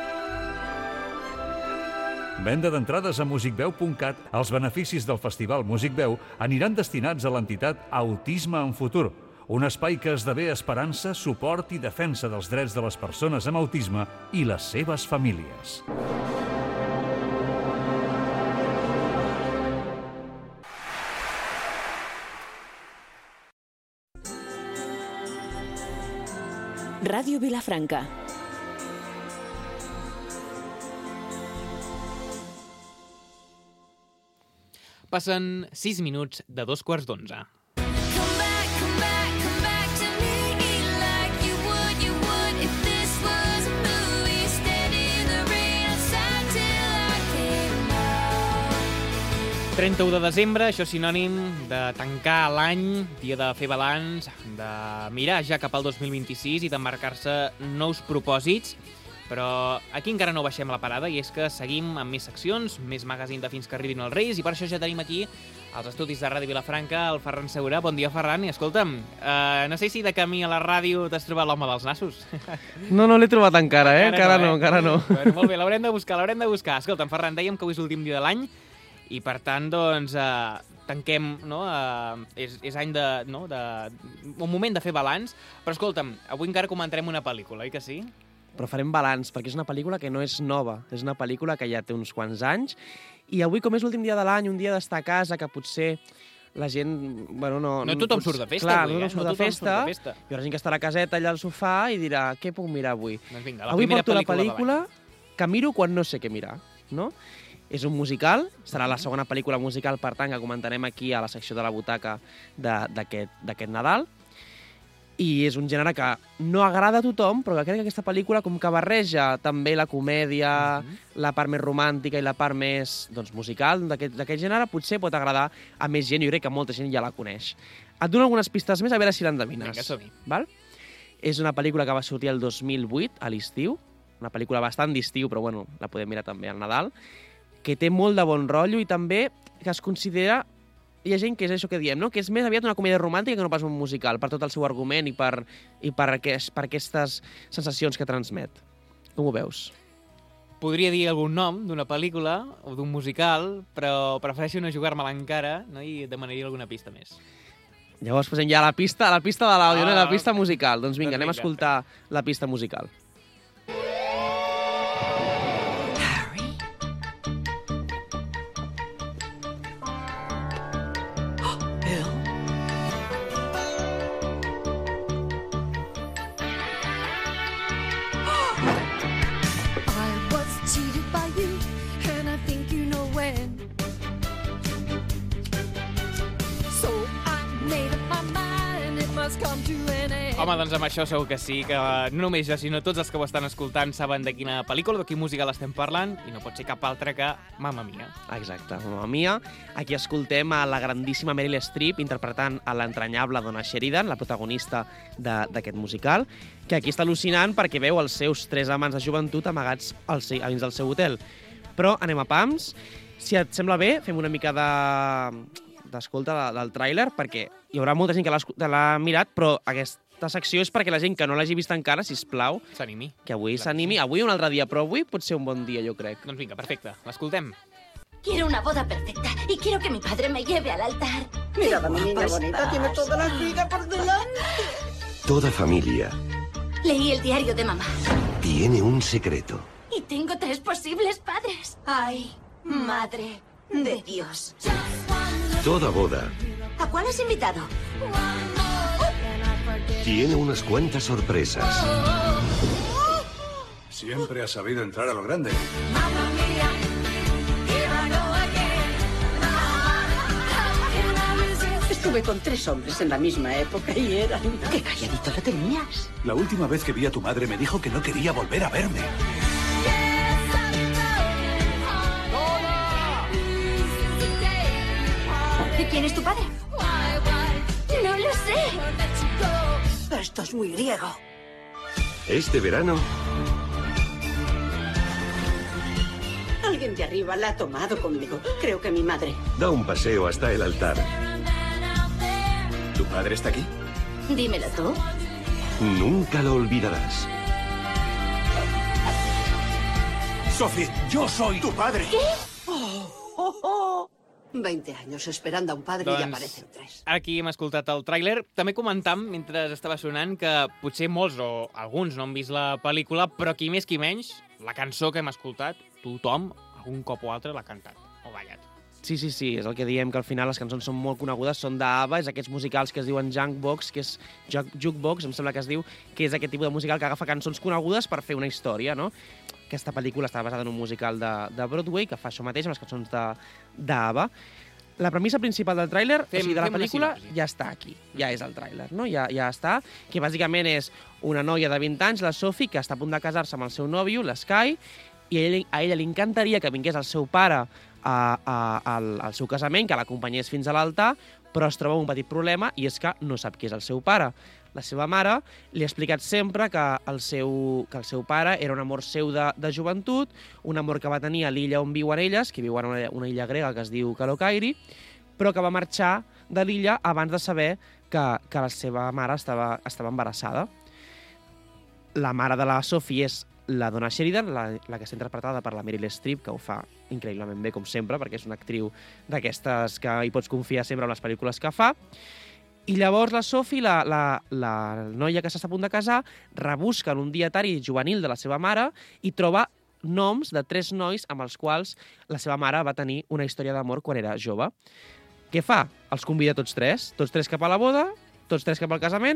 Venda d'entrades a musicveu punt cat. Els beneficis del Festival Músic Veu aniran destinats a l'entitat Autisme en Futur, un espai que esdevé esperança, suport i defensa dels drets de les persones amb autisme i les seves famílies. Ràdio Vilafranca. Passen sis minuts de dos quarts d'onze. trenta-u de desembre, això és sinònim de tancar l'any, dia de fer balanç, de mirar ja cap al dos mil vint-i-sis i de marcar-se nous propòsits. Però aquí encara no baixem la parada i és que seguim amb més seccions, més magazine de Fins que arribin els Reis, i per això ja tenim aquí als estudis de Ràdio Vilafranca el Ferran Segura. Bon dia, Ferran. I escolta'm, eh, no sé si de camí a la ràdio t'has trobat l'home dels nassos. No, no l'he trobat encara, eh? Encara, encara no, eh? encara no. Bueno, molt bé, l'haurem de buscar, l'haurem de buscar. Escolta'm, Ferran, dèiem que avui és l'últim dia de l'any i, per tant, doncs, eh, tanquem, no? Eh, és, és any de, no? de... un moment de fer balanç. Però, escolta'm, avui encara comentarem una pel·lícula, oi que sí? Però farem balanç, perquè és una pel·lícula que no és nova, és una pel·lícula que ja té uns quants anys, i avui, com és l'últim dia de l'any, un dia d'estar a casa, que potser la gent... Bueno, no, No tothom surt de festa clar, avui, no eh? tothom surt No de tothom festa. surt de festa. Hi haurà gent que estarà a caseta allà al sofà i dirà, què puc mirar avui? Doncs vinga, la Avui primera porto la pel·lícula pel·lícula que miro quan no sé què mirar, no? És un musical, serà la segona pel·lícula musical, per tant, que comentarem aquí a la secció de la butaca de- d'aquest d'aquest Nadal. I és un gènere que no agrada a tothom, però que crec que aquesta pel·lícula, com que barreja també la comèdia, la part més romàntica i la part més doncs, musical d'aquest d'aquest gènere, potser pot agradar a més gent. Jo crec que molta gent ja la coneix. Et dono algunes pistes més, a veure si l'endevines. Vinga, som-hi. Val? És una pel·lícula que va sortir el dos mil vuit, a l'estiu, una pel·lícula bastant d'estiu, però bueno, la podem mirar també al Nadal, que té molt de bon rotllo i també que es considera... Hi ha gent que és això que diem, no? Que és més aviat una comèdia romàntica que no pas un musical, per tot el seu argument i per, i per, aquest, per aquestes sensacions que transmet. Com ho veus? Podria dir algun nom d'una pel·lícula o d'un musical, però prefereixo no jugar-me-la encara, no? I demanaria alguna pista més. Llavors posem ja la pista, la pista de l'àudio, Ah, no? La pista musical. Doncs vinga, doncs anem a vinga. escoltar la pista musical. I was cheated by you, and I think you know when. So I made up my mind, it must come to an end. Home, doncs amb això segur que sí, que no només jo, sinó tots els que ho estan escoltant saben de quina pel·lícula, de quin musical estem parlant, i no pot ser cap altra que Mamma Mia. Exacte, Mamma Mia. Aquí escoltem a la grandíssima Meryl Streep interpretant a l'entranyable Donna Sheridan, la protagonista de- d'aquest musical, que aquí està al·lucinant perquè veu els seus tres amants de joventut amagats al se- a dins del seu hotel. Però anem a pams. Si et sembla bé, fem una mica de d'escolta de, del tràiler, perquè hi haurà molta gent que l'ha escu- que l'ha mirat, però aquesta secció és perquè la gent que no l'hagi vist encara, sisplau, S'animi. que avui Clar, s'animi. Avui un altre dia, però avui pot ser un bon dia, jo crec. Doncs vinga, perfecte, l'escoltem. Quiero una boda perfecta y quiero que mi padre me lleve al altar. Mirad a mi Qué niña guapa bonita, estás. tiene toda la vida por delante. Toda familia Leí el diario de mamá tiene un secreto. y tengo tres posibles padres. Ay, madre de Dios. Toda boda ¿A cuál has invitado? tiene unas cuantas sorpresas. Siempre has sabido entrar a lo grande. Estuve con tres hombres en la misma época y eran... ¡Qué calladito lo tenías! La última vez que vi a tu madre me dijo que no quería volver a verme. ¿Y quién es tu padre? No lo sé. Esto es muy griego. Este verano, Alguien de arriba la ha tomado conmigo. Creo que mi madre. da un paseo hasta el altar. ¿Tu padre está aquí? Dímelo tú. Nunca lo olvidarás. Sophie, yo soy tu padre. ¿Qué? Oh, oh, oh. Veinte años esperando a un padre y Doncs aparecen tres. aquí hem escoltat el tràiler. També comentam, mentre estava sonant, que potser molts o alguns no han vist la pel·lícula, però qui més qui menys, la cançó que hem escoltat, tothom, algun cop o altre, l'ha cantat o ballat. Sí, sí, sí, és el que diem, que al final les cançons són molt conegudes, són d'ABBA, és aquests musicals que es diuen Junkbox, que és Juk- Jukebox, em sembla que es diu, que és aquest tipus de musical que agafa cançons conegudes per fer una història, no? Aquesta pel·lícula està basada en un musical de, de Broadway que fa això mateix amb les cançons de- d'ABBA. La premissa principal del tràiler, o Fem- sigui, de la fem una pel·lícula, sinopsi. ja està aquí, ja és el tràiler, no? Ja, ja està, que bàsicament és una noia de vint anys, la Sophie, que està a punt de casar-se amb el seu nòvio, l'Sky, i a ella, a ella li encantaria que vingués el seu pare a, a, al, al seu casament, que l'acompanyés fins a l'altar, però es troba amb un petit problema i és que no sap qui és el seu pare. La seva mare li ha explicat sempre que el seu, que el seu pare era un amor seu de, de joventut, un amor que va tenir a l'illa on viuen elles, que viuen a una, una illa grega que es diu Kalokairi, però que va marxar de l'illa abans de saber que, que la seva mare estava, estava embarassada. La mare de la Sophie és la Donna Sheridan, la, la que està interpretada per la Meryl Streep, que ho fa increïblement bé, com sempre, perquè és una actriu d'aquestes que hi pots confiar sempre en les pel·lícules que fa. I llavors la Sophie, la, la, la noia que s'està a punt de casar, rebusca en un dietari juvenil de la seva mare i troba noms de tres nois amb els quals la seva mare va tenir una història d'amor quan era jove. Què fa? Els convida tots tres, tots tres cap a la boda, tots tres cap al casament,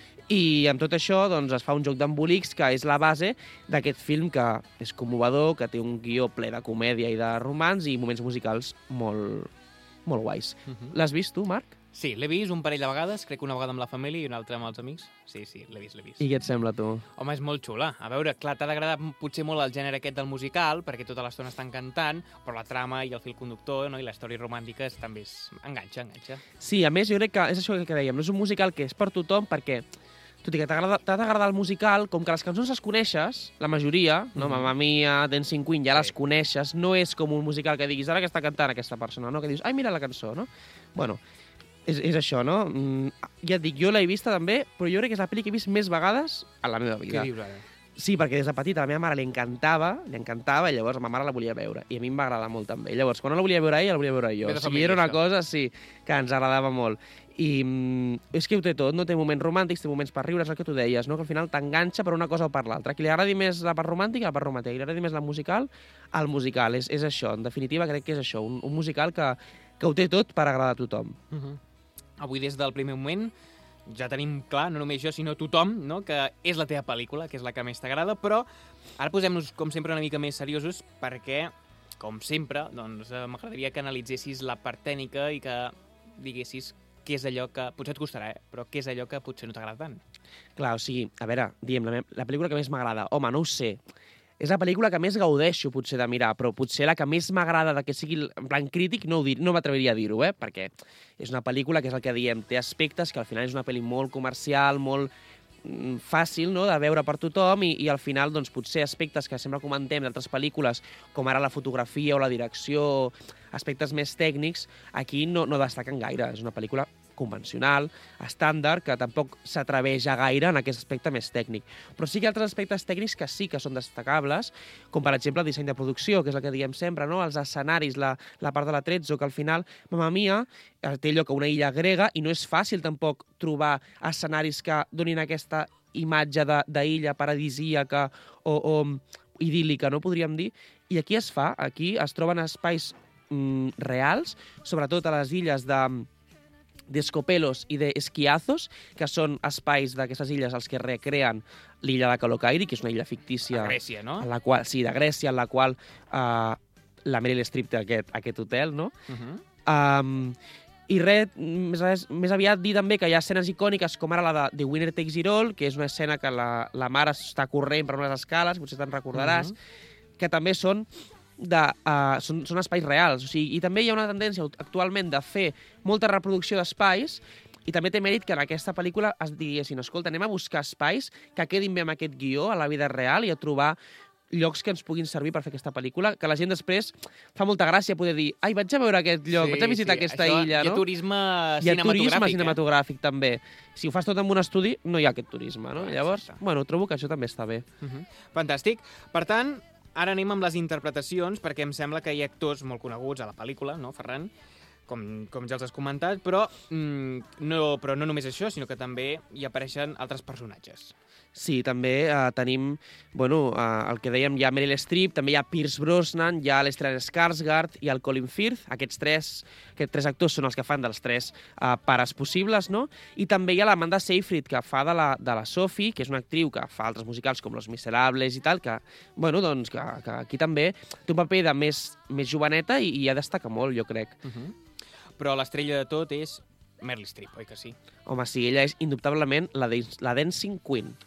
i amb tot això doncs, es fa un joc d'embolics que és la base d'aquest film que és commovedor, que té un guió ple de comèdia i de romans i moments musicals molt, molt guais. Mhm. L'has vist tu, Marc? Sí, l'he vist un parell de vegades, crec que una vegada amb la família i una altra amb els amics. Sí, sí, l'he vist, l'he vist. I què et sembla, tu? Home, és molt xula. A veure, clar, t'ha d'agradar potser molt el gènere aquest del musical, perquè tota l'estona estan cantant, però la trama i el fil conductor, no? I les històries romàntiques també és... enganxa, enganxa. Sí, a més, jo crec que és això que dèiem, no és un musical que és per tothom, perquè tot i que t'agrada- t'ha d'agradar el musical, com que les cançons les coneixes, la majoria, no? Mhm. Mamma Mia, Dancing Queen, ja les coneixes, no és com un musical que diguis ara que està cantant aquesta persona, no? Que dius, ai, mira la cançó, no? Bueno, és, és això, no? Mm, ja et dic, jo l'he vista també, però jo crec que és la pel·li que he vist més vegades a la meva vida. Què dius ara? Sí, perquè des de petita a la meva mare li encantava, li encantava, i llavors ma mare la volia veure. I a mi em va agradar molt també. I llavors, quan no la volia veure ella, la volia veure jo. Ve de O sigui, família, era una això. cosa, sí, que ens agradava molt. I mm, és que ho té tot, no? Té moments romàntics, té moments per riure, és el que tu deies, no? Que al final t'enganxa per una cosa o per l'altra. Qui li agradi més la part romàntica, la part romàntica. Qui li agradi més la musical, el musical. És, és això, en definitiva, crec que és això, un, un musical que, que ho té tot per agradar a tothom. Uh -huh. Avui, des del primer moment, ja tenim clar, no només jo, sinó tothom, no? Que és la teva pel·lícula, que és la que més t'agrada, però ara posem-nos, com sempre, una mica més seriosos, perquè, com sempre, doncs, eh, m'agradaria que analitzessis la part tècnica i que diguessis què és allò que... Potser et costarà, eh? Però què és allò que potser no t'agrada tant? Clar, o sigui, a veure, diem, la, me- la pel·lícula que més m'agrada, home, no ho sé. És la pel·lícula que més gaudeixo, potser, de mirar, però potser la que més m'agrada de que sigui en plan crític no, ho dir, no m'atreviria a dir-ho, eh? Perquè és una pel·lícula que és el que diem, té aspectes que al final és una pel·li molt comercial, molt mm, fàcil, no?, de veure per tothom i, i al final, doncs, potser aspectes que sempre comentem d'altres pel·lícules, com ara la fotografia o la direcció, aspectes més tècnics, aquí no, no destaquen gaire. És una pel·lícula convencional, estàndard, que tampoc s'atreveix a gaire en aquest aspecte més tècnic. Però sí que hi ha altres aspectes tècnics que sí que són destacables, com per exemple el disseny de producció, que és el que diem sempre, no? Els escenaris, la, la part de la Trezzo, que al final, Mamma Mia, eh, té lloc a una illa grega i no és fàcil tampoc trobar escenaris que donin aquesta imatge de- d'illa paradisíaca o, o idíl·lica, no podríem dir. I aquí es fa, aquí es troben espais mm, reals, sobretot a les illes de d'Escopelos i d'Esquiazos, que són espais d'aquestes illes als que recreen l'illa de Calocairi, que és una illa fictícia... A Grècia, no? En la qual, sí, de Grècia, en la qual uh, la Meryl Streep té aquest, aquest hotel, no? Uh -huh. Um, I res, més, a- més aviat dir també que hi ha escenes icòniques com ara la de The Winner Takes It All, que és una escena que la, la mare està corrent per unes escales, potser te'n recordaràs, Mhm. que també són de, uh, són, són espais reals. O sigui, i també hi ha una tendència actualment de fer molta reproducció d'espais, i també té mèrit que en aquesta pel·lícula es diguessin, escolta, anem a buscar espais que quedin bé amb aquest guió a la vida real i a trobar llocs que ens puguin servir per fer aquesta pel·lícula, que la gent després fa molta gràcia poder dir, ai, vaig a veure aquest lloc, Sí, vaig a visitar sí, aquesta això, illa, hi ha no? turisme Hi ha turisme cinematogràfic, eh? cinematogràfic, també. Si ho fas tot amb un estudi, no hi ha aquest turisme, no? Ah, Llavors, exacte. bueno, trobo que això també està bé. Uh -huh. Fantàstic. Per tant, ara anem amb les interpretacions, perquè em sembla que hi ha actors molt coneguts a la pel·lícula, no, Ferran? Com, com ja els has comentat, però, mm, no, però no només això, sinó que també hi apareixen altres personatges. Sí, també eh, tenim, bueno, eh, el que dèiem, hi ha Meryl Streep, també hi ha Pierce Brosnan, hi ha l'Stellan Skarsgård i el Colin Firth. Aquests tres, aquests tres actors són els que fan dels tres eh, pares possibles, no? I també hi ha l'Amanda Seyfried, que fa de la, de la Sophie, que és una actriu que fa altres musicals com Los Miserables i tal, que, bueno, doncs, que, que aquí també té un paper de més, més joveneta i, i ja destaca molt, jo crec. Uh -huh. Però l'estrella de tot és Meryl Streep, oi que sí? Home, sí, ella és indubtablement la, de, la Dancing Queen.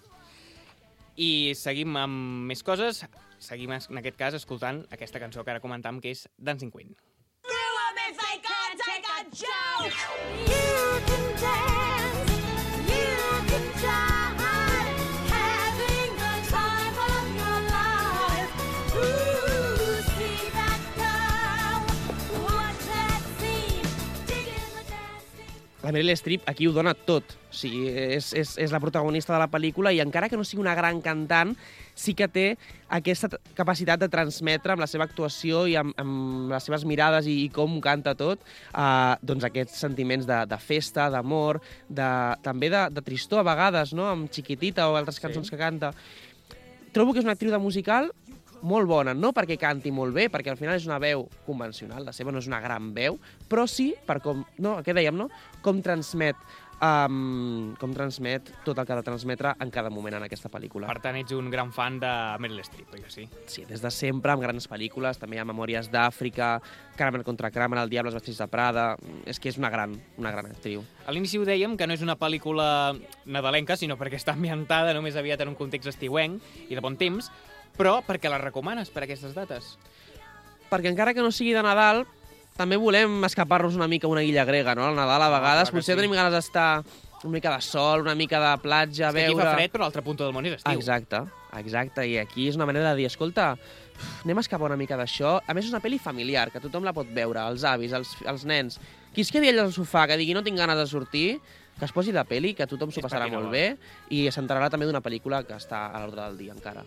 I seguim amb més coses. Seguim, en aquest cas, escoltant aquesta cançó que ara comentam, que és Dancing Queen. La Meryl Streep aquí ho dona tot. O sigui, és, és, és la protagonista de la pel·lícula i encara que no sigui una gran cantant, sí que té aquesta t- capacitat de transmetre amb la seva actuació i amb, amb les seves mirades i, i com canta tot, eh, doncs aquests sentiments de, de festa, d'amor, de, també de, de tristor a vegades, no? Amb Chiquitita o altres cançons Sí. que canta. Trobo que és una actriu de musical molt bona, no perquè canti molt bé, perquè al final és una veu convencional, la seva no és una gran veu, però sí per com, no, què dèiem, no? Com transmet, um, com transmet tot el que ha de transmetre en cada moment en aquesta pel·lícula. Per tant, ets un gran fan de Meryl Streep, oi que sí? Sí, des de sempre, amb grans pel·lícules, també hi ha Memòries d'Àfrica, Kramer contra Kramer, El diable als vestits de Prada, és que és una gran, una gran actriu. A l'inici ho dèiem, que no és una pel·lícula nadalenca, sinó perquè està ambientada només aviat en un context estiuenc i de bon temps, però per què la recomanes per aquestes dates? Perquè encara que no sigui de Nadal, també volem escapar-nos una mica a una illa grega, no? Al Nadal, a vegades, Ah, potser sí. tenim ganes d'estar una mica de sol, una mica de platja, És que veure... aquí fa fred, però l'altre punt del món és estiu. Exacte, exacte, i aquí és una manera de dir, escolta, anem a escapar una mica d'això. A més, és una pel·li familiar, que tothom la pot veure, els avis, els, els nens. Qui es quedi allà al sofà, que digui no tinc ganes de sortir, que es posi la pel·li, que tothom s'ho És passarà per qui no molt vol. bé, i s'entrarà també d'una pel·lícula que està a l'ordre del dia encara.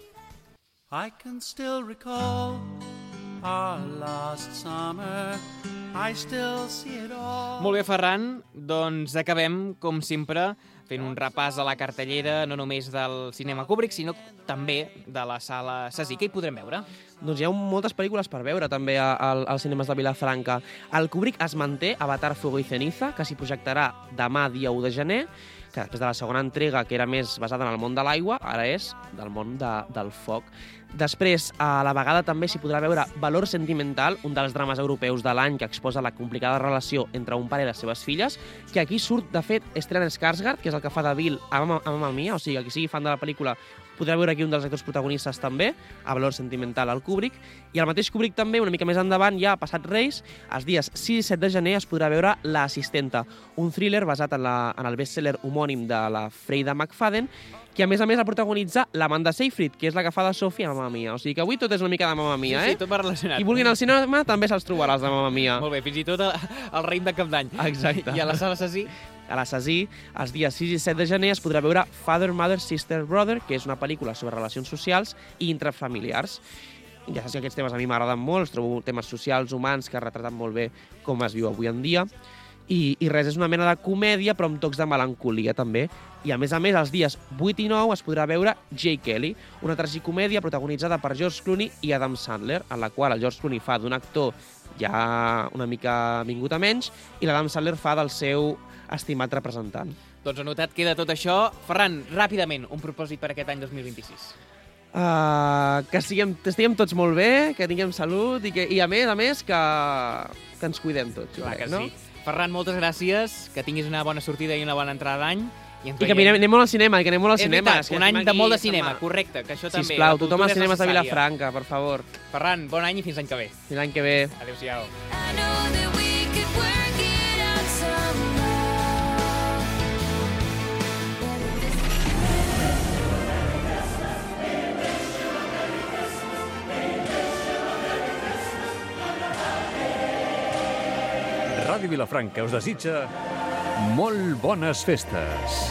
I can still recall our last summer. I still see it all. Molt bé, Ferran, doncs acabem, com sempre, fent un repàs a la cartellera, no només del cinema Kubrick, sinó també de la sala Sassi. Què hi podrem veure? Doncs hi ha moltes pel·lícules per veure també a- al- als cinemes de Vilafranca. El Kubrick es manté Avatar, Fuego y Ceniza, que s'hi projectarà demà, dia u de gener, que després de la segona entrega, que era més basada en el món de l'aigua, ara és del món de, del foc. Després, a la vegada també s'hi podrà veure Valor sentimental, un dels drames europeus de l'any que exposa la complicada relació entre un pare i les seves filles, que aquí surt, de fet, Stellan Skarsgård, que és el que fa de Bill a Mamma, a Mamma Mia, o sigui, que qui sigui fan de la pel·lícula podrà veure aquí un dels actors protagonistes també, a Valor sentimental al Kubrick, i el mateix Kubrick també, una mica més endavant, ja passat Reis, els dies sis i set de gener es podrà veure L'assistenta, un thriller basat en, la, en el best-seller homònim de la Freida McFadden, que a més a més el protagonitza l'Amanda Seyfried, que és la que fa de Sophie a Mamma Mia. O sigui que avui tot és una mica de Mamma Mia, Sí, eh? sí, tot va relacionat. Qui vulguin al cinema també se'ls trobarà, els de Mamma Mia. Molt bé, fins i tot el, el raïm de cap d'any. Exacte. I a la sala Sassi? A la Sassi, els dies sis i set de gener es podrà veure Father, Mother, Sister, Brother, que és una pel·lícula sobre relacions socials i intrafamiliars. Ja saps que aquests temes a mi m'agraden molt, els trobo temes socials, humans, que retraten molt bé com es viu avui en dia. I, i res, és una mena de comèdia, però amb tocs de melancolia, també. I, a més a més, els dies vuit i nou es podrà veure Jay Kelly, una tragicomèdia protagonitzada per George Clooney i Adam Sandler, en la qual el George Clooney fa d'un actor ja una mica vingut a menys i l'Adam Sandler fa del seu estimat representant. Doncs anotat queda tot això. Ferran, ràpidament, un propòsit per aquest any dos mil vint-i-sis. Uh, que estiguem, estiguem tots molt bé, que tinguem salut i, que, i a més, a més, que, que ens cuidem tots. Clar crec, que no? sí. Ferran, moltes gràcies, que tinguis una bona sortida i una bona entrada d'any. I, ens I que anem, anem molt al cinema, i que anem molt al És cinema. veritat, un any de molt de cinema, correcte, que això també... Sisplau, la cultura tothom als és cinemes de necessària. Vilafranca, per favor. Ferran, bon any i fins l'any que ve. Fins l'any que ve. Adéu-siau. Ràdio Vilafranca us desitja molt bones festes.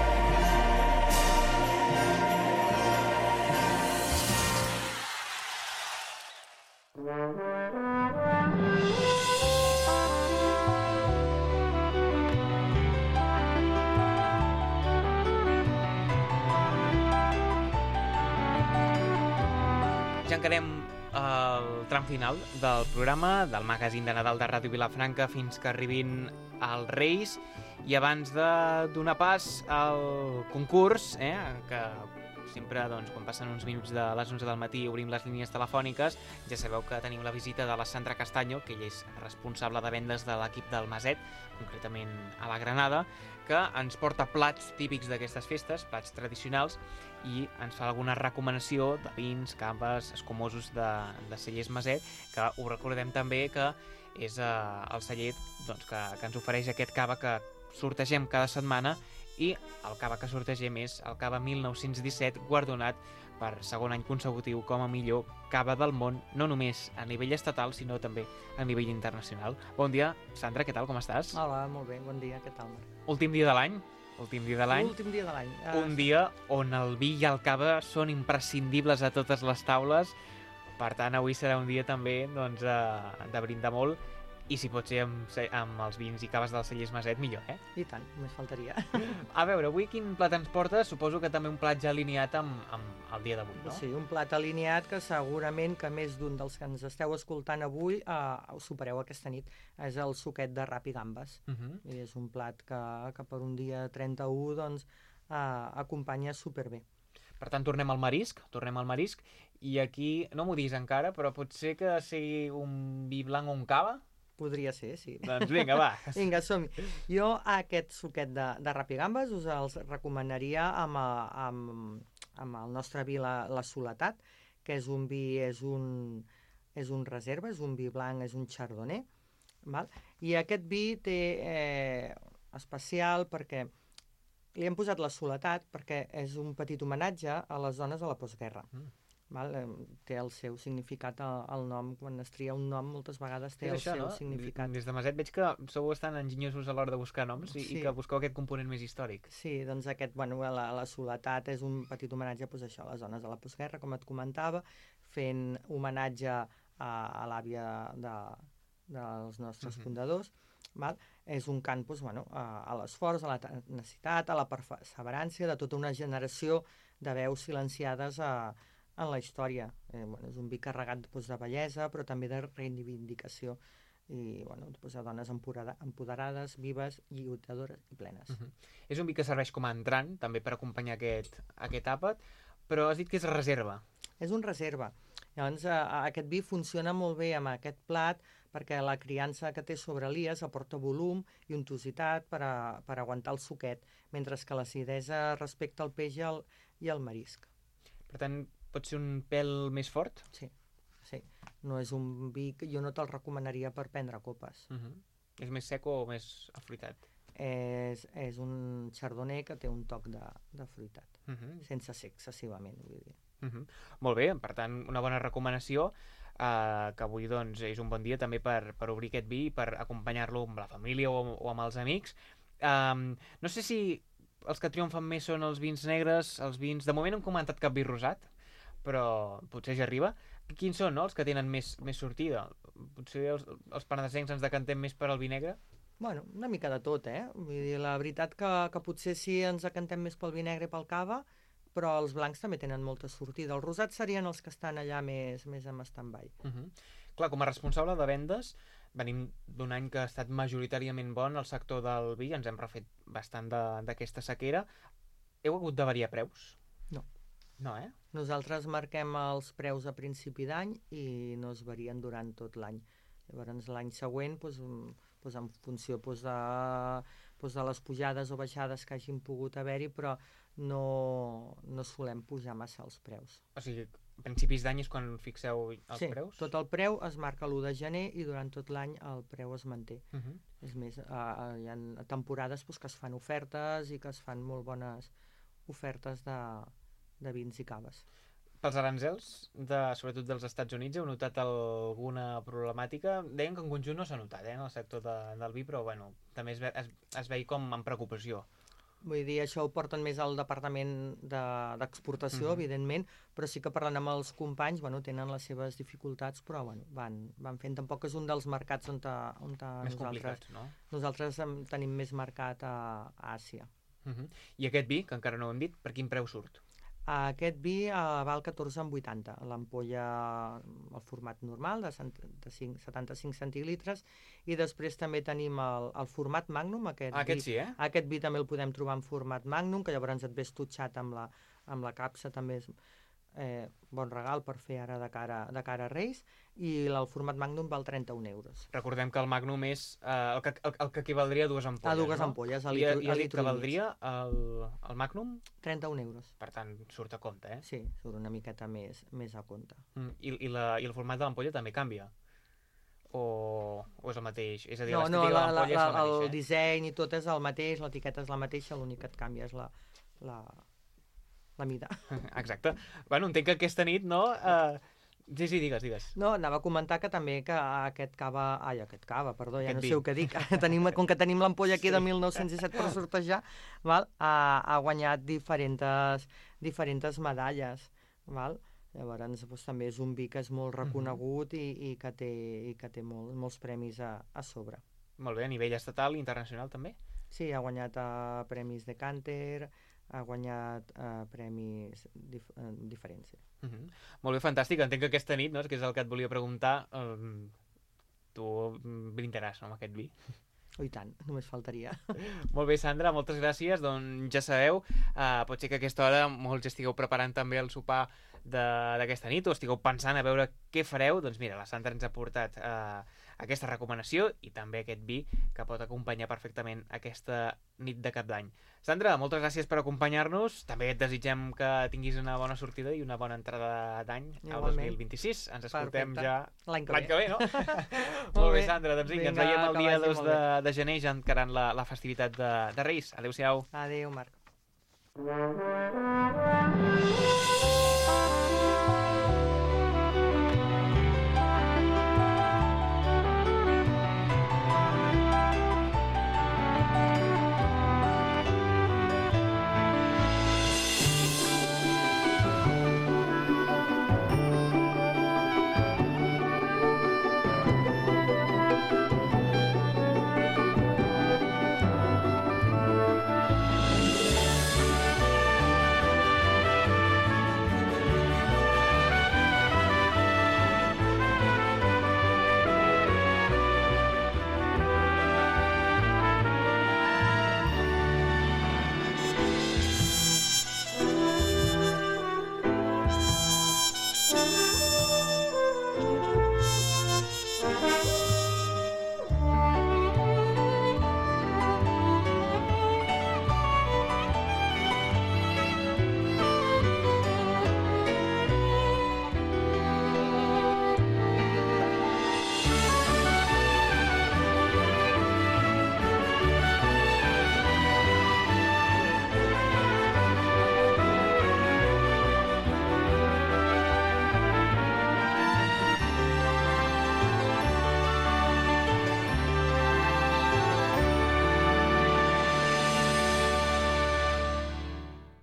Ja encarem el tram final del programa, del magazín de Nadal de Ràdio Vilafranca, fins que arribin els Reis. I abans de donar pas al concurs, eh, que sempre, doncs, quan passen uns minuts de les onze del matí obrim les línies telefòniques, ja sabeu que tenim la visita de la Sandra Castaño, que ella és responsable de vendes de l'equip del Maset, concretament a la Granada, que ens porta plats típics d'aquestes festes, plats tradicionals, i ens fa alguna recomanació de vins, cambes, escumosos de, de cellers Maset, que ho recordem també que és eh, el celler doncs, que, que ens ofereix aquest cava que sortegem cada setmana, i el cava que sortegem és el cava mil nou-cents disset, guardonat per segon any consecutiu com a millor cava del món, no només a nivell estatal, sinó també a nivell internacional. Bon dia, Sandra, què tal, com estàs? Hola, molt bé, bon dia, què tal, Marc? Últim dia de l'any, últim dia de l'any. L'últim dia de l'any. Ah, Un dia on el vi i el cava són imprescindibles a totes les taules, per tant, avui serà un dia també doncs, eh, de brindar molt. I si pot ser amb, amb els vins i caves dels cellers Maset, millor, eh? I tant, només faltaria. A veure, avui quin plat ens porta? Suposo que també un plat ja alineat amb, amb el dia d'avui, no? Sí, un plat alineat que segurament que més d'un dels que ens esteu escoltant avui eh, ho supereu aquesta nit. És el suquet de rap i gambes. Uh -huh. I és un plat que, que per un dia trenta-u doncs, eh, acompanya superbé. Per tant, tornem al marisc, tornem al marisc, i aquí, no m'ho dis encara, però pot ser que sigui un vi blanc o un cava? Podria ser, sí. Doncs vinga, va. Vinga, som-hi. Jo aquest suquet de, de rap i gambes us els recomanaria amb, amb, amb el nostre vi la, la Soledat, que és un vi, és un, és un reserva, és un vi blanc, és un chardonnay, val? I aquest vi té eh, especial perquè li hem posat la Soledat perquè és un petit homenatge a les dones de la postguerra. Mm. Val? Té el seu significat, el, el nom, quan es tria un nom moltes vegades té és el això, seu no? significat. Des de Maset veig que sou bastant enginyosos a l'hora de buscar noms i, Sí. i que busqueu aquest component més històric. Sí, doncs aquest, bueno, la, la Soledat és un petit homenatge pues, això, a les dones de la postguerra, com et comentava, fent homenatge a, a l'àvia de, dels nostres Mhm. fundadors. Val? És un cant pues, bueno, a, a l'esforç, a la tenacitat, a la perseverança de tota una generació de veus silenciades a, en la història. Eh, bueno, és un vi carregat pues, de bellesa, però també de reivindicació i bueno, pues, de dones empoderada, empoderades, vives, lluitadores i plenes. Uh -huh. És un vi que serveix com a entrant, també per acompanyar aquest, aquest àpat, però has dit que és reserva. És un reserva. Llavors, eh, aquest vi funciona molt bé amb aquest plat perquè la criança que té sobre l'Ies aporta volum i untositat per, a, per aguantar el suquet, mentre que l'acidesa respecta el peix i el, i el marisc. Per tant, pot ser un pèl més fort? Sí, sí. No és un vi que jo no te'l recomanaria per prendre copes. Uh -huh. És més sec o més afruitat? És, és un chardonnay que té un toc de, de fruitat, uh -huh. sense ser excessivament, vull dir. Uh -huh. Molt bé, per tant, una bona recomanació, eh, que avui doncs, és un bon dia també per, per obrir aquest vi i per acompanyar-lo amb la família o, o amb els amics. Um, no sé si els que triomfen més són els vins negres, els vins... De moment no hem comentat cap vi rosat, però potser ja arriba. Quins són, no?, els que tenen més, més sortida? Potser els, els penedesencs ens decantem més per al vi negre? Bueno, una mica de tot, eh? Vull dir, la veritat que, que potser sí ens decantem més pel vi negre i pel cava, però els blancs també tenen molta sortida. Els rosats serien els que estan allà més, més en stand-by. Uh -huh. Clar, com a responsable de vendes, venim d'un any que ha estat majoritàriament bon al sector del vi, ens hem refet bastant d'aquesta sequera. Heu hagut de variar preus? No. No, eh? Nosaltres marquem els preus a principi d'any i no es varien durant tot l'any. Llavors l'any següent, doncs, doncs en funció doncs, de, doncs, de les pujades o baixades que hagin pogut haver-hi, però no, no solem pujar massa els preus. O sigui, a principis d'any és quan fixeu els sí, preus? tot el preu es marca l'u de gener i durant tot l'any el preu es manté. Uh -huh. És més, uh, hi ha temporades doncs, que es fan ofertes i que es fan molt bones ofertes de, de vins i caves. Pels aranzels, de, sobretot dels Estats Units, heu notat alguna problemàtica? Deien que en conjunt no s'ha notat, eh, en el sector de, del vi, però bueno, també es, ve, es, es veu com amb preocupació. Vull dir, això ho porten més al departament d'exportació, de, Mhm. evidentment, però sí que parlant amb els companys, bueno, tenen les seves dificultats, però bueno, van, van fent. Tampoc és un dels mercats on, ta, on ta Més nosaltres, complicats, no? nosaltres em, tenim més mercat a, a Àsia. Uh -huh. I aquest vi, que encara no ho hem dit, per quin preu surt? Aquest vi uh, val catorze coma vuitanta, l'ampolla, el format normal, de setanta-cinc centilitres, i després també tenim el, el format Magnum. Aquest, Ah, aquest vi, sí, eh? Aquest vi també el podem trobar en format Magnum, que llavors et ve estutxat amb la, amb la capsa, també és eh, bon regal per fer ara de cara, de cara a Reis, i el format Magnum val trenta-un euros. Recordem que el Magnum és eh, el, que, el, el que equivaldria a dues ampolles, A dues no? ampolles, a I, litro, i a has dit litro que i mig. valdria el, el Magnum? trenta-un euros. Per tant, surt a compte, eh? Sí, surt una miqueta més, més a compte. Mm, i, i, la, I el format de l'ampolla també canvia? O, o és el mateix? És a dir, No, no, l'estètica la, de la, l'ampolla és la, la mateixa, el eh? disseny i tot és el mateix, l'etiqueta és la mateixa, l'únic que et canvia és la, la, la mida. Exacte. Bueno, entenc que aquesta nit, no? Uh, sí, sí, digues, digues. No, anava a comentar que també que aquest cava... Ai, aquest cava, perdó, ja Aquest no vi. sé el que dic. tenim, com que tenim l'ampolla aquí Sí. de mil nou-cents disset per sortejar, val? Ha, ha guanyat diferents, diferents medalles. Val? Llavors, doncs, també és un vi que és molt reconegut i, i que té, i que té molt, molts premis a, a sobre. Molt bé, a nivell estatal i internacional també? Sí, ha guanyat uh, premis de Canter, ha guanyat uh, premis dif uh, diferents. Uh -huh. Molt bé, fantàstic. Entenc que aquesta nit, no, que és el que et volia preguntar, um, tu brindaràs, no, amb aquest vi? Oh, i tant, només faltaria. Molt bé, Sandra, moltes gràcies. Doncs ja sabeu, uh, pot ser que a aquesta hora molts estigueu preparant també el sopar d'aquesta nit o estigueu pensant a veure què fareu. Doncs mira, la Sandra ens ha portat uh, aquesta recomanació i també aquest vi que pot acompanyar perfectament aquesta nit de Cap d'Any. Sandra, moltes gràcies per acompanyar-nos. També et desitgem que tinguis una bona sortida i una bona entrada d'any al dos mil vint-i-sis. Ens escoltem Perfecte. ja l'any que, que ve, no? Molt bé, Sandra, doncs vinga, ens veiem el dia dos de, de gener ja encarant la, la festivitat de, de Reis. Adéu-siau. Adéu, Marc.